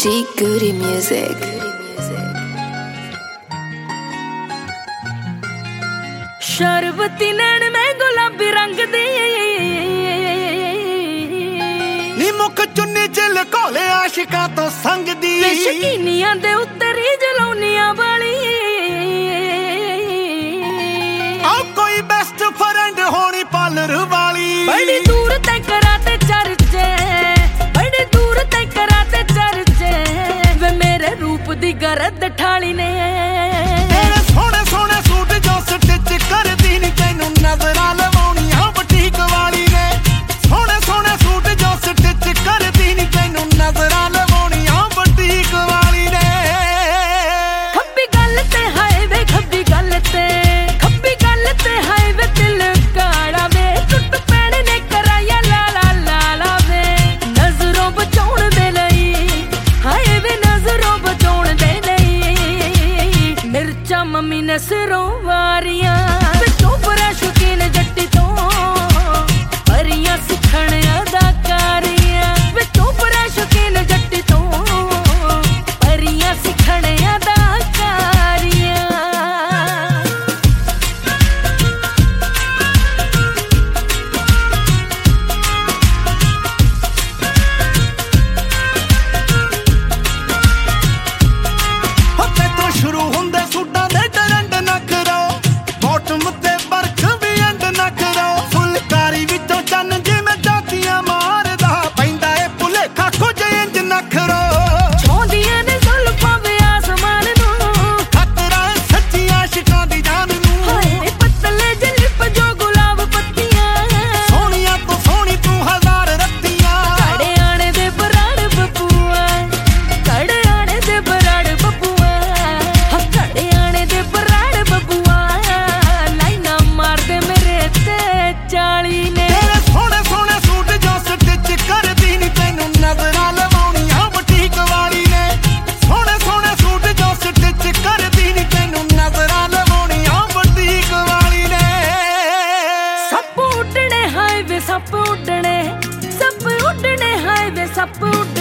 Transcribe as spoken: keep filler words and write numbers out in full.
G Goody Music. शरबती नैन में गुलाबी रंग दी नी मुख चुन्नी चिल कोले आशिकां तो संग दी शकीनियां दे उत्तरी जलौनियां वाली आ कोई बेस्ट फ्रेंड होनी पार्लर वाली बड़ी दूर तक कराते चर्चे बड़ी दूर तक कराते चर्चे वे मेरे रूप दी गरद ठाली ने तेरे सोने सोने सूट जो स्टिच कर दी नी तैनू नजरां लवाउणियां बुटीक वाली ने सोने सोने सूट जो स्टिच कर दी नी तैनू नजरां लवाउणियां बुटीक वाली ने खब्बी गल ते हाय वे खब्बी गल ते खब्बी गल ते हाय वे दिल काला वे टुट पैण ने कराया ला ला ला ला वे नजरों बचाउण दे लई हाय वे नजरों बचाउण दे लई मिर्चा मम्मी ने सिरों वारियां विचों बड़ा शौकीन जट्टी तो परियां सिखण अदाकारियां विचों बड़ा शौकीन जट्टी तो परियां सिखण अदाकारियां हत्ते तो शुरू हुंदे सूटां दे ट्रेंड ना करो बॉटम ते बरख भी एंड ना करो फुलकारी विचों चन्न जिवें जातियां मारदा पैंदा ए भुलेखा कुछ इंज ना करो छौंदियां ने जुल्फां वे आसमान नूं खतरा है सच्ची आशिकां दी जान नूं हाय पतले जे लिप जो गुलाब पत्तियां सोहणिया तू सोहणी तू हजार रत्तियां कड़े आने दे बराड़ बबूआ कड़े आने दे बराड़ बबूआ हाँ कड़े आने दे बराड़ बबूआ लाइना मार दे मेरे ते चाली ने तेरे सोहणे सोहणे सूट जो स्टिच कर दी नी तैनू नजरां लवाउणियां बुटीक वाली ने सोहणे सोहणे सूट जो स्टिच कर दी नी तैनू नजरां लवाउणियां बुटीक वाली ने सप उड्डणे हाय वे सप उड्डणे सप उड्डणे हाय वे सप उड्डणे